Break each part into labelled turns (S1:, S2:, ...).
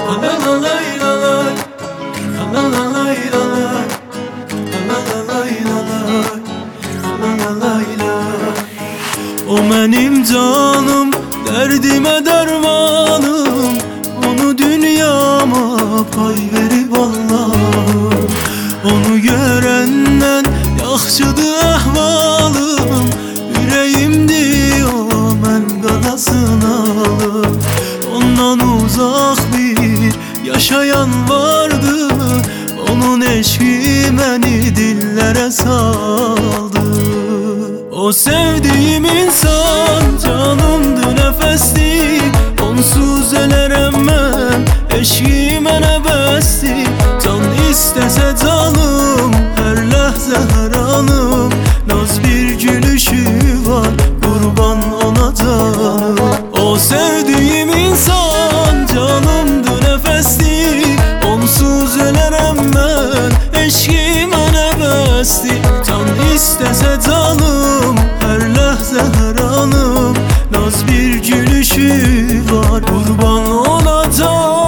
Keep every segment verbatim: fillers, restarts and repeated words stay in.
S1: La la lay la lay, la la lay la lay, la la lay la lay, la la lay lay. O benim canım, derdime dermanım, onu dünyama pay verip Allah'ım. Onu görenden yaxşıdır ahvalım, yüreğimdi o mən qadasın alım. Ondan uzak bir yaşayan vardı, onun eşki beni dillere saldı. O sevdiğim insan canımdı, nefesti, onsuz elərəm mən, eşki mənə bəsdi. Can istese canım, her ləhzə hər anım, naz bir gülüşü var, qurban ona canım. O sevdiğim insan canımdı, nefesti, onsuz elərəm mən, eşki mənə bəsdi. Can istese canım, her ləhzə hər anım, naz bir gülüşü var, qurban ona canım.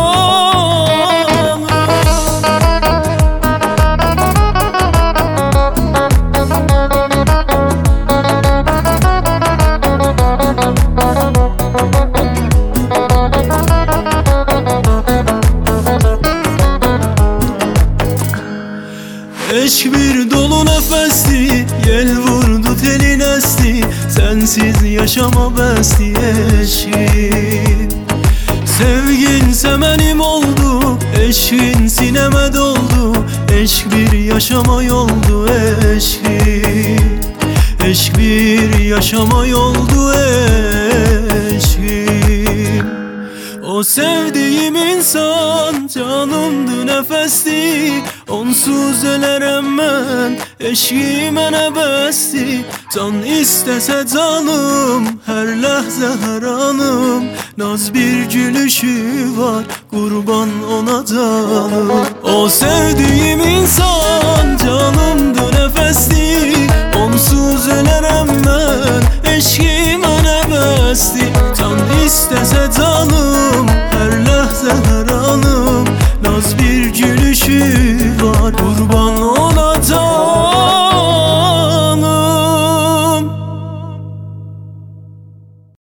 S1: Eşk bir dolu nefesti, yel vurdu telin esti, sensiz yaşama besti eşkin. Sevgin semenim oldu, eşkin sineme doldu, eşk bir yaşama yoldu eşkin. Eşk bir yaşama yoldu eşkin. O sevdiğim insan canımdı, nefesti, onsuz elərəm mən, eşki mənə bəsdi. Can istese canım, her ləhzə hər anım, naz bir gülüşü var, qurban ona canım. O sevdiğim insan